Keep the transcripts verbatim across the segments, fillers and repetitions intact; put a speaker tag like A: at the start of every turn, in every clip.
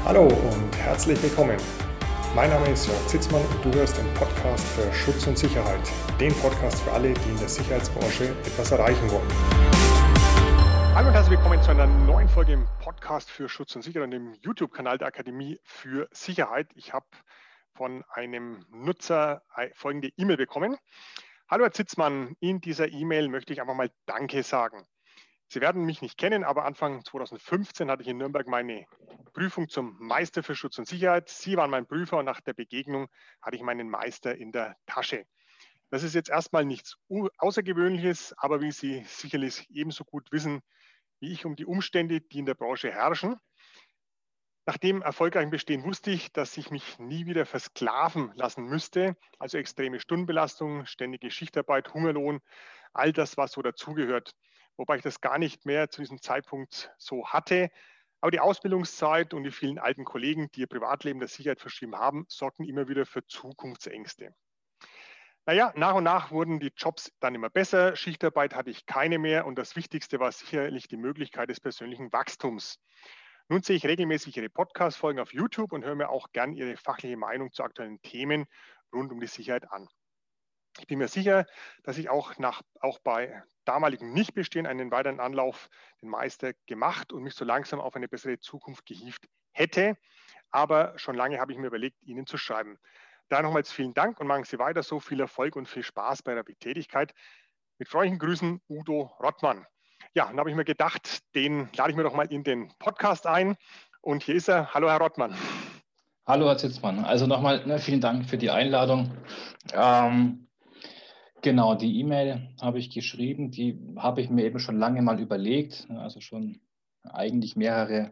A: Hallo und herzlich willkommen. Mein Name ist Jörg Zitzmann und du hörst den Podcast für Schutz und Sicherheit. Den Podcast für alle, die in der Sicherheitsbranche etwas erreichen wollen. Hallo und herzlich willkommen zu einer neuen Folge im Podcast für Schutz und Sicherheit und dem YouTube-Kanal der Akademie für Sicherheit. Ich habe von einem Nutzer folgende E-Mail bekommen. Hallo Herr Zitzmann, in dieser E-Mail möchte ich einfach mal Danke sagen. Sie werden mich nicht kennen, aber Anfang zweitausendfünfzehn hatte ich in Nürnberg meine Prüfung zum Meister für Schutz und Sicherheit. Sie waren mein Prüfer und nach der Begegnung hatte ich meinen Meister in der Tasche. Das ist jetzt erstmal nichts Außergewöhnliches, aber wie Sie sicherlich ebenso gut wissen wie ich um die Umstände, die in der Branche herrschen. Nach dem erfolgreichen Bestehen wusste ich, dass ich mich nie wieder versklaven lassen müsste, also extreme Stundenbelastung, ständige Schichtarbeit, Hungerlohn, all das, was so dazugehört. Wobei ich das gar nicht mehr zu diesem Zeitpunkt so hatte. Aber die Ausbildungszeit und die vielen alten Kollegen, die ihr Privatleben der Sicherheit verschrieben haben, sorgten immer wieder für Zukunftsängste. Naja, nach und nach wurden die Jobs dann immer besser. Schichtarbeit hatte ich keine mehr und das Wichtigste war sicherlich die Möglichkeit des persönlichen Wachstums. Nun sehe ich regelmäßig Ihre Podcast-Folgen auf YouTube und höre mir auch gern Ihre fachliche Meinung zu aktuellen Themen rund um die Sicherheit an. Ich bin mir sicher, dass ich auch, nach, auch bei damaligem Nichtbestehen einen weiteren Anlauf, den Meister, gemacht und mich so langsam auf eine bessere Zukunft gehievt hätte. Aber schon lange habe ich mir überlegt, Ihnen zu schreiben. Da nochmals vielen Dank und machen Sie weiter so. Viel Erfolg und viel Spaß bei der Tätigkeit. Mit freundlichen Grüßen, Udo Rottmann. Ja, dann habe ich mir gedacht, den lade ich mir doch mal in den Podcast ein. Und hier ist er. Hallo, Herr Rottmann.
B: Hallo, Herr Zitzmann. Also nochmal ne, vielen Dank für die Einladung. Ähm, genau, die E-Mail habe ich geschrieben, die habe ich mir eben schon lange mal überlegt, also schon eigentlich mehrere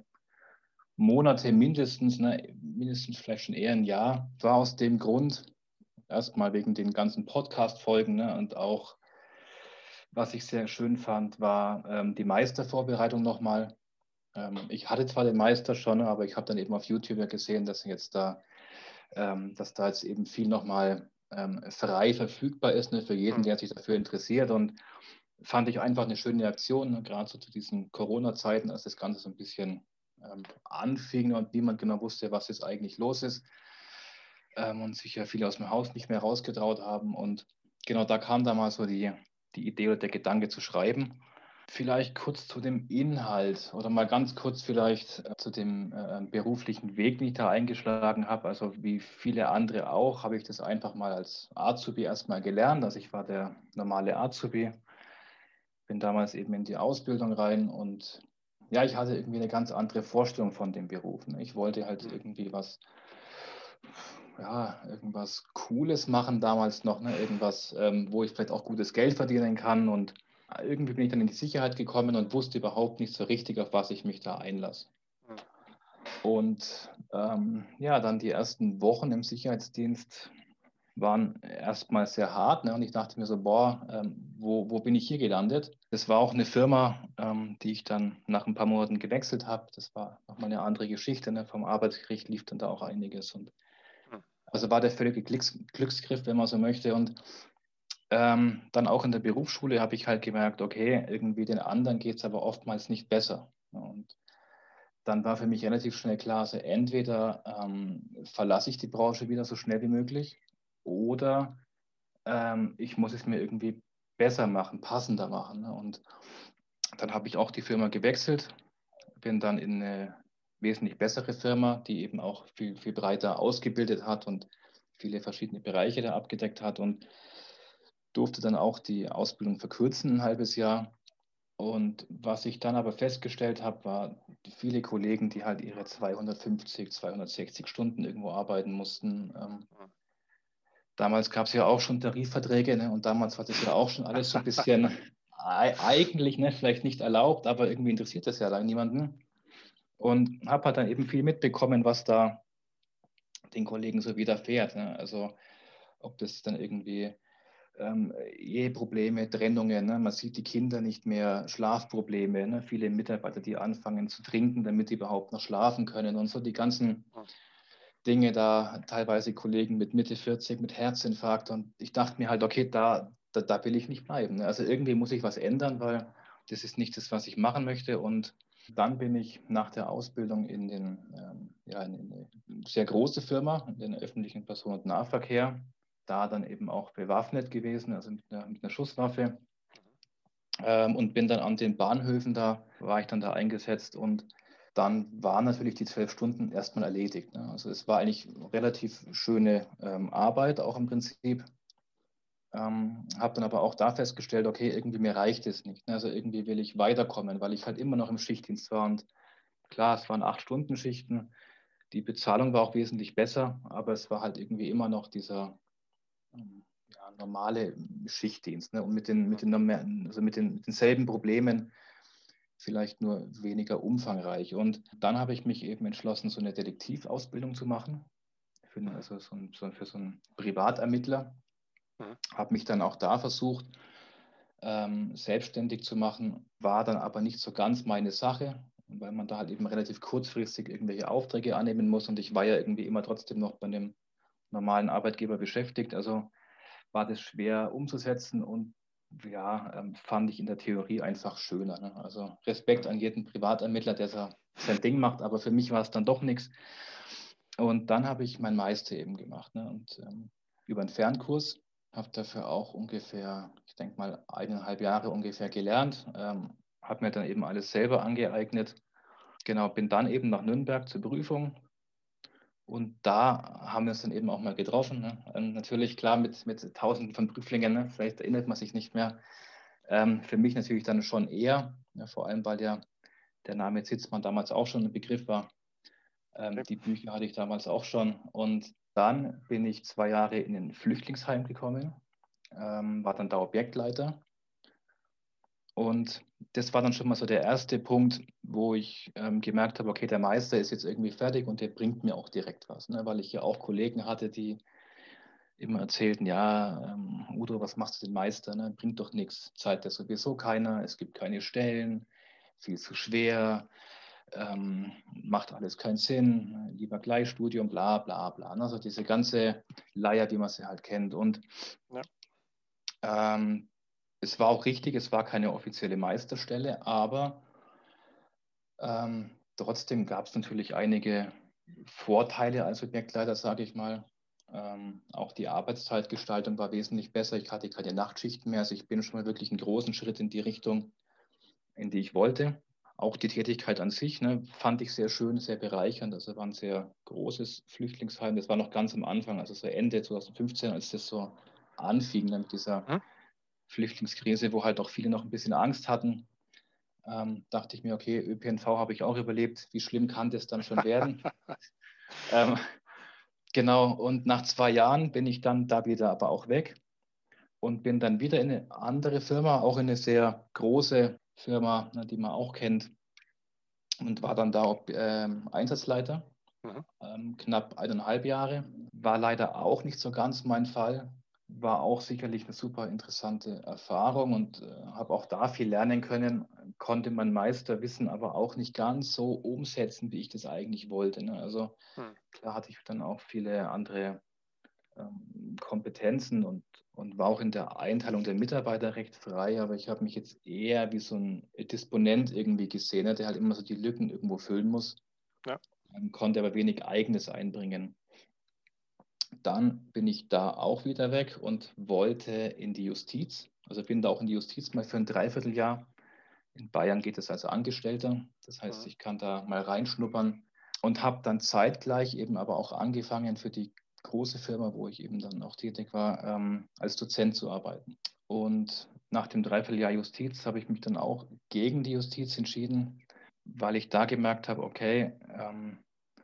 B: Monate mindestens, ne, mindestens vielleicht schon eher ein Jahr. War aus dem Grund, erstmal wegen den ganzen Podcast-Folgen ne, und auch, was ich sehr schön fand, war ähm, die Meistervorbereitung nochmal. Ähm, ich hatte zwar den Meister schon, aber ich habe dann eben auf YouTube ja gesehen, dass jetzt da Ähm, dass da jetzt eben viel nochmal ähm, frei verfügbar ist, ne, für jeden, der sich dafür interessiert. Und fand ich einfach eine schöne Aktion, ne, gerade so zu diesen Corona-Zeiten, als das Ganze so ein bisschen ähm, anfing und niemand genau wusste, was jetzt eigentlich los ist. Ähm, und sich ja viele aus dem Haus nicht mehr rausgetraut haben. Und genau da kam da mal so die, die Idee oder der Gedanke zu schreiben. Vielleicht kurz zu dem Inhalt oder mal ganz kurz vielleicht äh, zu dem äh, beruflichen Weg, den ich da eingeschlagen habe. Also wie viele andere auch, habe ich das einfach mal als Azubi erstmal gelernt. Also ich war der normale Azubi, bin damals eben in die Ausbildung rein und ja, ich hatte irgendwie eine ganz andere Vorstellung von dem Beruf. Ne? Ich wollte halt irgendwie was, ja, irgendwas Cooles machen damals noch, ne? Irgendwas, ähm, wo ich vielleicht auch gutes Geld verdienen kann und irgendwie bin ich dann in die Sicherheit gekommen und wusste überhaupt nicht so richtig, auf was ich mich da einlasse. Und ähm, ja, dann die ersten Wochen im Sicherheitsdienst waren erstmal sehr hart. Ne? Und ich dachte mir so, boah, ähm, wo, wo bin ich hier gelandet? Das war auch eine Firma, ähm, die ich dann nach ein paar Monaten gewechselt habe. Das war nochmal eine andere Geschichte. Ne? Vom Arbeitsgericht lief dann da auch einiges. Und also war der völlige Glücks Glücksgriff, wenn man so möchte. Und ähm, dann auch in der Berufsschule habe ich halt gemerkt, okay, irgendwie den anderen geht es aber oftmals nicht besser. Und dann war für mich relativ schnell klar, also entweder ähm, verlasse ich die Branche wieder so schnell wie möglich oder ähm, ich muss es mir irgendwie besser machen, passender machen. Ne? Und dann habe ich auch die Firma gewechselt, bin dann in eine wesentlich bessere Firma, die eben auch viel, viel breiter ausgebildet hat und viele verschiedene Bereiche da abgedeckt hat und durfte dann auch die Ausbildung verkürzen, ein halbes Jahr. Und was ich dann aber festgestellt habe, war viele Kollegen, die halt ihre zweihundertfünfzig, zweihundertsechzig Stunden irgendwo arbeiten mussten. Ähm, damals gab es ja auch schon Tarifverträge, ne? Und damals war das ja auch schon alles so ein bisschen eigentlich ne, vielleicht nicht erlaubt, aber irgendwie interessiert das ja dann niemanden. Und habe halt dann eben viel mitbekommen, was da den Kollegen so widerfährt. Ne? Also ob das dann irgendwie ähm, Eheprobleme, Trennungen, ne? Man sieht die Kinder nicht mehr, Schlafprobleme, ne? Viele Mitarbeiter, die anfangen zu trinken, damit sie überhaupt noch schlafen können und so die ganzen Dinge da, teilweise Kollegen mit Mitte vierzig, mit Herzinfarkt und ich dachte mir halt, okay, da, da, da will ich nicht bleiben. Ne? Also irgendwie muss ich was ändern, weil das ist nicht das, was ich machen möchte und Dann bin ich nach der Ausbildung in, den, ähm, ja, in eine sehr große Firma, in den öffentlichen Personen- und Nahverkehr, da dann eben auch bewaffnet gewesen, also mit einer, mit einer Schusswaffe. Ähm, und bin dann an den Bahnhöfen, da war ich dann da eingesetzt und dann waren natürlich die zwölf Stunden erstmal erledigt. Ne? Also es war eigentlich relativ schöne ähm, Arbeit auch im Prinzip. Ähm, habe dann aber auch da festgestellt, okay, irgendwie mir reicht es nicht. Ne? Also irgendwie will ich weiterkommen, weil ich halt immer noch im Schichtdienst war. Und klar, es waren Acht-Stunden-Schichten. Die Bezahlung war auch wesentlich besser, aber es war halt irgendwie immer noch dieser ähm, ja, normale Schichtdienst. Ne? Und mit den, mit den, also mit den, mit denselben Problemen, vielleicht nur weniger umfangreich. Und dann habe ich mich eben entschlossen, so eine Detektivausbildung zu machen, für, also so ein, so, für so einen Privatermittler.
C: Mhm.
B: Habe mich dann auch da versucht, ähm, selbstständig zu machen, war dann aber nicht so ganz meine Sache, weil man da halt eben relativ kurzfristig irgendwelche Aufträge annehmen muss und ich war ja irgendwie immer trotzdem noch bei einem normalen Arbeitgeber beschäftigt, also war das schwer umzusetzen und ja, ähm, fand ich in der Theorie einfach schöner. Ne? Also Respekt an jeden Privatermittler, der so sein Ding macht, aber für mich war es dann doch nichts. Und dann habe ich meinen Meister eben gemacht, ne? Und ähm, über einen Fernkurs, habe dafür auch ungefähr, ich denke mal, eineinhalb Jahre ungefähr gelernt, ähm, habe mir dann eben alles selber angeeignet. Genau, bin dann eben nach Nürnberg zur Prüfung und da haben wir uns dann eben auch mal getroffen. Ne? Ähm, natürlich, klar, mit, mit tausenden von Prüflingen, ne? Vielleicht erinnert man sich nicht mehr. Ähm, für mich natürlich dann schon eher, ne? Vor allem, weil ja der Name Zitzmann damals auch schon ein Begriff war. Ähm,
C: Okay.
B: die Bücher hatte ich damals auch schon. Und dann bin ich zwei Jahre in ein Flüchtlingsheim gekommen, ähm, war dann da Objektleiter. Und das war dann schon mal so der erste Punkt, wo ich ähm, gemerkt habe, okay, der Meister ist jetzt irgendwie fertig und der bringt mir auch direkt was, ne? Weil ich ja auch Kollegen hatte, die immer erzählten, ja, ähm, Udo, was machst du denn Meister? Ne? Bringt doch nichts, zahlt ja sowieso keiner, es gibt keine Stellen, viel zu schwer, ähm, macht alles keinen Sinn, lieber Gleichstudium, bla bla bla. Ne? Also diese ganze Leier, wie man sie halt kennt. Und
C: Ja.
B: ähm, es war auch richtig, es war keine offizielle Meisterstelle, aber ähm, trotzdem gab es natürlich einige Vorteile als Objektleiter, sage ich mal. Ähm, auch die Arbeitszeitgestaltung war wesentlich besser. Ich hatte keine Nachtschichten mehr. Also ich bin schon mal wirklich einen großen Schritt in die Richtung, in die ich wollte. Auch die Tätigkeit an sich, ne, fand ich sehr schön, sehr bereichernd. Also war ein sehr großes Flüchtlingsheim. Das war noch ganz am Anfang, also so Ende zwanzig fünfzehn, als das so anfing, ne, mit dieser
C: Mhm.
B: Flüchtlingskrise, wo halt auch viele noch ein bisschen Angst hatten. Ähm, dachte ich mir, okay, Ö P N V habe ich auch überlebt. Wie schlimm kann das dann schon werden? ähm, genau, und nach zwei Jahren bin ich dann da wieder aber auch weg und bin dann wieder in eine andere Firma, auch in eine sehr große Firma, ne, die man auch kennt, und war dann da auch, ähm, Einsatzleiter,
C: Mhm.
B: ähm, knapp eineinhalb Jahre. War leider auch nicht so ganz mein Fall. War auch sicherlich eine super interessante Erfahrung und äh, habe auch da viel lernen können, konnte mein Meisterwissen aber auch nicht ganz so umsetzen, wie ich das eigentlich wollte. Ne? Also
C: Mhm.
B: klar hatte ich dann auch viele andere ähm, Kompetenzen und, und war auch in der Einteilung der Mitarbeiter recht frei, aber ich habe mich jetzt eher wie so ein Disponent irgendwie gesehen, ne, der halt immer so die Lücken irgendwo füllen muss,
C: Ja.
B: ähm, konnte aber wenig Eigenes einbringen. Dann bin ich da auch wieder weg und wollte in die Justiz. Also bin da auch in die Justiz mal für ein Dreivierteljahr. In Bayern geht es als Angestellter. Das heißt,
C: Mhm.
B: ich kann da mal reinschnuppern und habe dann zeitgleich eben aber auch angefangen, für die große Firma, wo ich eben dann auch tätig war, ähm, als Dozent zu arbeiten. Und nach dem Dreivierteljahr Justiz habe ich mich dann auch gegen die Justiz entschieden, weil ich da gemerkt habe, okay, ähm,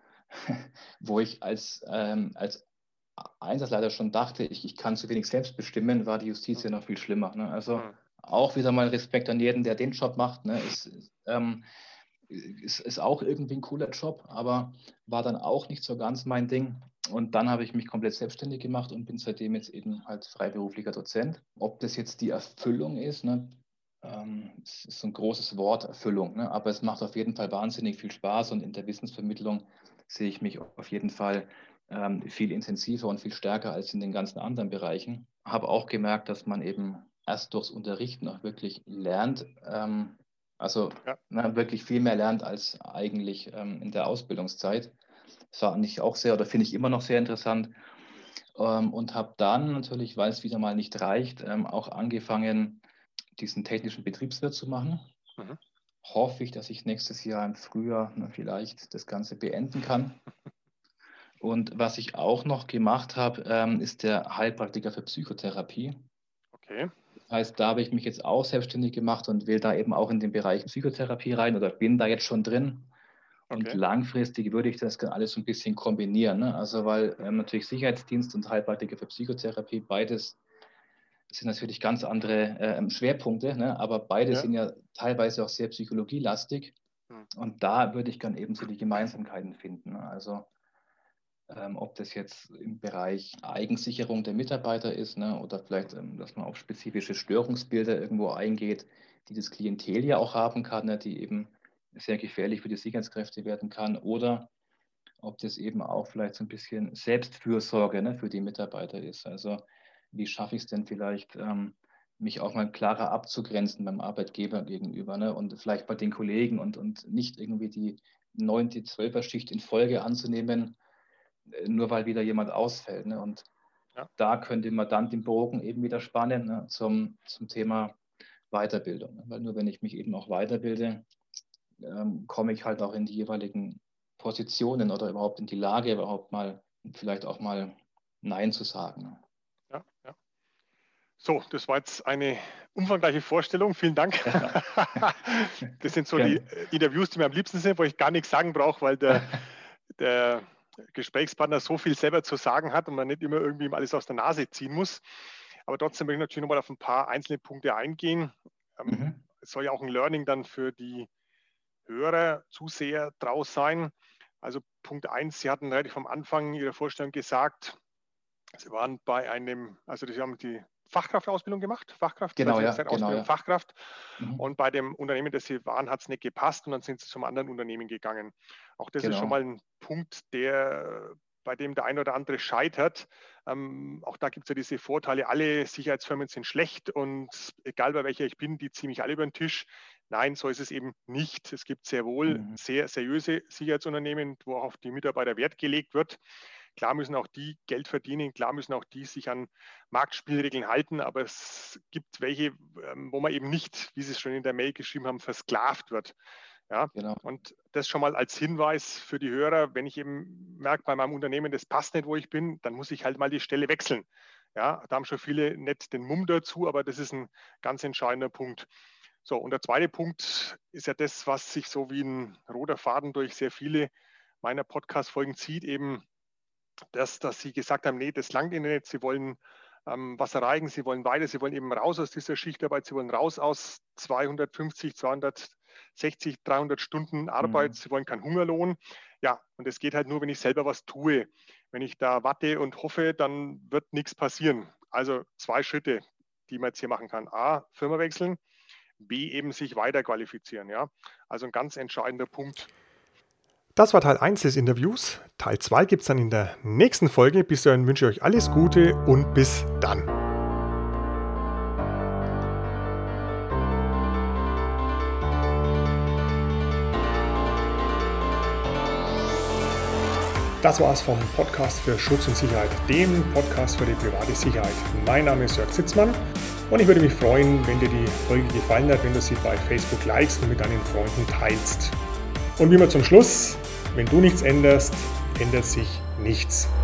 B: wo ich als, ähm, als Einsatzleiter schon dachte, ich, ich kann zu wenig selbst bestimmen, war die Justiz
C: Mhm.
B: ja noch viel schlimmer. Ne? Also
C: Mhm.
B: auch wieder mal Respekt an jeden, der den Job macht. Ne? Ist, ähm, ist, ist auch irgendwie ein cooler Job, aber war dann auch nicht so ganz mein Ding. Und dann habe ich mich komplett selbstständig gemacht und bin seitdem jetzt eben halt freiberuflicher Dozent. Ob das jetzt die Erfüllung ist, ne? Ähm, es ist so ein großes Wort, Erfüllung, ne? Aber es macht auf jeden Fall wahnsinnig viel Spaß und in der Wissensvermittlung sehe ich mich auf jeden Fall ähm, viel intensiver und viel stärker als in den ganzen anderen Bereichen. Habe auch gemerkt, dass man eben erst durchs Unterrichten auch wirklich lernt, ähm, Also
A: Ja.
B: na, wirklich viel mehr lernt als eigentlich ähm, in der Ausbildungszeit. Das fand ich auch sehr oder finde ich immer noch sehr interessant. Ähm, und habe dann natürlich, weil es wieder mal nicht reicht, ähm, auch angefangen, diesen technischen Betriebswirt zu machen.
A: Mhm.
B: Hoffe ich, dass ich nächstes Jahr im Frühjahr na, vielleicht das Ganze beenden kann. Und was ich auch noch gemacht habe, ähm, ist der Heilpraktiker für Psychotherapie.
A: Okay.
B: Das heißt, da habe ich mich jetzt auch selbstständig gemacht und will da eben auch in den Bereich Psychotherapie rein oder bin da jetzt schon drin. Und
A: Okay.
B: langfristig würde ich das dann alles so ein bisschen kombinieren. Ne? Also weil ähm, natürlich Sicherheitsdienst und Heilpraktiker für Psychotherapie, beides sind natürlich ganz andere äh, Schwerpunkte, ne? Aber beide
A: Ja.
B: sind ja teilweise auch sehr psychologielastig.
A: Hm.
B: Und da würde ich dann eben so die Gemeinsamkeiten finden. Ne? Also ähm, ob das jetzt im Bereich Eigensicherung der Mitarbeiter ist, ne? Oder vielleicht, ähm, dass man auf spezifische Störungsbilder irgendwo eingeht, die das Klientel ja auch haben kann, ne? Die eben sehr gefährlich für die Sicherheitskräfte werden kann. Oder ob das eben auch vielleicht so ein bisschen Selbstfürsorge, ne, für die Mitarbeiter ist. Also wie schaffe ich es denn vielleicht, ähm, mich auch mal klarer abzugrenzen beim Arbeitgeber gegenüber, ne? Und vielleicht bei den Kollegen und, und nicht irgendwie die neunte, zwölfer Schicht in Folge anzunehmen, äh, nur weil wieder jemand ausfällt. Ne? Und
A: Ja.
B: da könnte man dann den Bogen eben wieder spannen, ne, zum, zum Thema Weiterbildung. Ne? Weil nur wenn ich mich eben auch weiterbilde, ähm, komme ich halt auch in die jeweiligen Positionen oder überhaupt in die Lage, überhaupt mal vielleicht auch mal Nein zu sagen. Ne?
A: Ja, ja. So, das war jetzt eine umfangreiche Vorstellung. Vielen Dank. Das sind so die
B: Gerne.
A: Interviews, die mir am liebsten sind, wo ich gar nichts sagen brauche, weil der, der Gesprächspartner so viel selber zu sagen hat und man nicht immer irgendwie ihm alles aus der Nase ziehen muss. Aber trotzdem möchte ich natürlich nochmal auf ein paar einzelne Punkte eingehen. Ähm,
B: Mhm.
A: Es soll ja auch ein Learning dann für die Hörer, Zuseher draus sein. Also Punkt eins, Sie hatten relativ am Anfang Ihrer Vorstellung gesagt, Sie waren bei einem, also Sie haben die Fachkraftausbildung gemacht, Fachkraft,
B: Genau, ja,
A: Ausbildung,
B: genau, ja.
A: Fachkraft.
B: Mhm.
A: Und bei dem Unternehmen, das Sie waren, hat es nicht gepasst und dann sind Sie zum anderen Unternehmen gegangen. Auch das ist schon
B: Genau.
A: mal ein Punkt, der, bei dem der ein oder andere scheitert. Ähm, auch da gibt es ja diese Vorteile, alle Sicherheitsfirmen sind schlecht und egal bei welcher ich bin, die ziehen mich alle über den Tisch. Nein, so ist es eben nicht. Es gibt sehr wohl
B: Mhm.
A: sehr seriöse Sicherheitsunternehmen, wo auch auf die Mitarbeiter Wert gelegt wird. Klar müssen auch die Geld verdienen, klar müssen auch die sich an Marktspielregeln halten, aber es gibt welche, wo man eben nicht, wie Sie es schon in der Mail geschrieben haben, versklavt wird. Ja,
B: Genau.
A: und das schon mal als Hinweis für die Hörer, wenn ich eben merke, bei meinem Unternehmen, das passt nicht, wo ich bin, dann muss ich halt mal die Stelle wechseln. Ja, da haben schon viele nicht den Mumm dazu, aber das ist ein ganz entscheidender Punkt. So, und der zweite Punkt ist ja das, was sich so wie ein roter Faden durch sehr viele meiner Podcast-Folgen zieht, eben das, dass Sie gesagt haben, nee, das langt Ihnen nicht, Sie wollen ähm, was erreichen, Sie wollen weiter, Sie wollen eben raus aus dieser Schichtarbeit, Sie wollen raus aus zweihundertfünfzig, zweihundertsechzig, dreihundert Stunden Arbeit,
B: Mhm.
A: Sie wollen keinen Hungerlohn. Ja, und es geht halt nur, wenn ich selber was tue. Wenn ich da warte und hoffe, dann wird nichts passieren. Also zwei Schritte, die man jetzt hier machen kann. A, Firma wechseln, B, eben sich weiter qualifizieren. Ja? Also ein ganz entscheidender Punkt.
C: Das war Teil eins des Interviews. Teil zwei gibt es dann in der nächsten Folge. Bis dahin wünsche ich euch alles Gute und bis dann.
A: Das war's vom Podcast für Schutz und Sicherheit, dem Podcast für die private Sicherheit. Mein Name ist Jörg Zitzmann und ich würde mich freuen, wenn dir die Folge gefallen hat, wenn du sie bei Facebook likest und mit deinen Freunden teilst. Und wie immer zum Schluss, wenn du nichts änderst, ändert sich nichts.